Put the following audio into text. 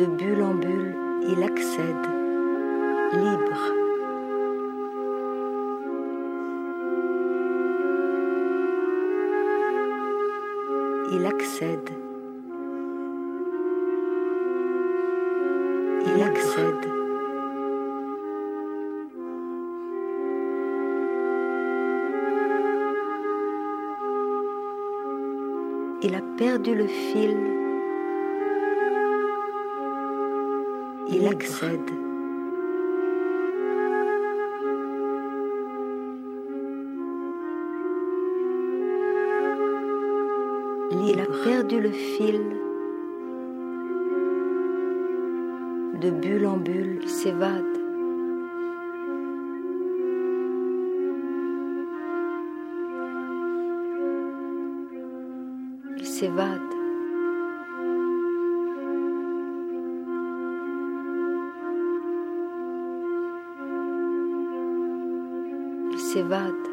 De bulle en bulle, il accède, libre. Il accède. Il accède. Il a perdu le fil. Il accède. Il a perdu le fil. De bulle en bulle, il s'évade. Il s'évade. Il s'évade.